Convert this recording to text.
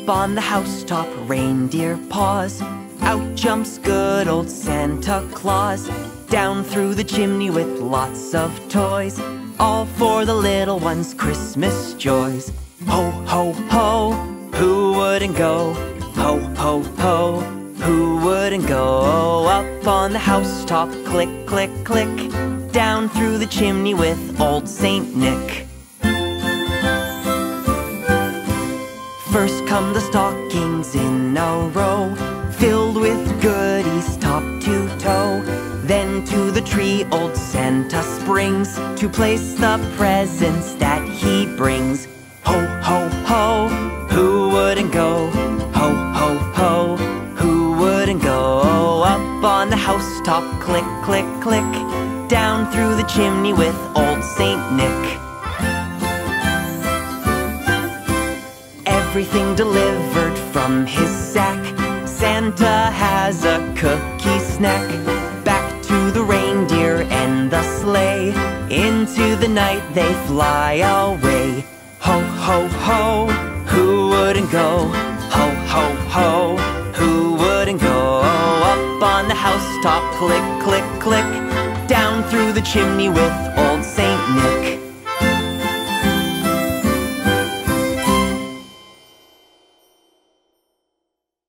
on the housetop, reindeer paws. Out jumps good old Santa Claus. Down through the chimney with lots of toys, all for the little ones' Christmas joys. Ho, ho, ho, who wouldn't go? Ho, ho, ho, who wouldn't go? Up on the housetop, click, click, click. Down through the chimney with old Saint Nick. First come the stockings in a row, filled with goodies top to toe. Then to the tree old Santa springs, to place the presents that he brings. Ho, ho, ho, who wouldn't go? Ho, ho, ho, who wouldn't go? Up on the housetop, click, click, click. Down through the chimney with old Saint Nick. Everything delivered from his sack, Santa has a cookie snack. Back to the reindeer and the sleigh, into the night they fly away. Ho, ho, ho, who wouldn't go? Ho, ho, ho, who wouldn't go? Up on the housetop, click, click, click. Down through the chimney with old Saint Nick.